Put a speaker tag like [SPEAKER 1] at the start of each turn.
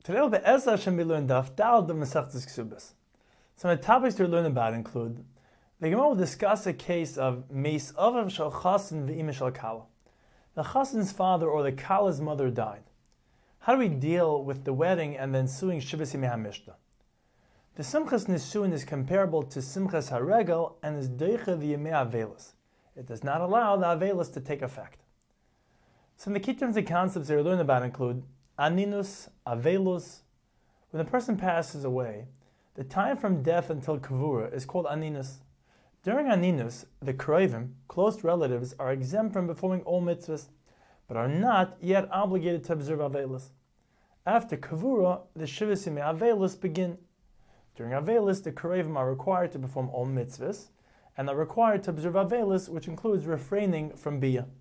[SPEAKER 1] Today we'll be Ezra Hashem we learn Daf Daled of Masechtas Ksubas. Some of the topics to learn about include: the Gemara will discuss a case of Meis Avav Shal Chasen V'Imah Shal Kala. The Chasen's father or the Kala's mother died. How do we deal with the wedding and the ensuing Shivas Yimei HaMishta? The Simchas Nisuin is comparable to Simchas HaRegel and is Deicha V'Yimei Avelis. It does not allow the Avelis to take effect. Some of the key terms and concepts that we learn about include Aninus, Avelus. When a person passes away, the time from death until Kavura is called Aninus. During Aninus, the Kroivim, close relatives, are exempt from performing all mitzvahs, but are not yet obligated to observe Avelus. After Kavura, the Shivas Yimei Avelus begin. During Avelus, the Kroivim are required to perform all mitzvahs, and are required to observe Avelus, which includes refraining from Biyah.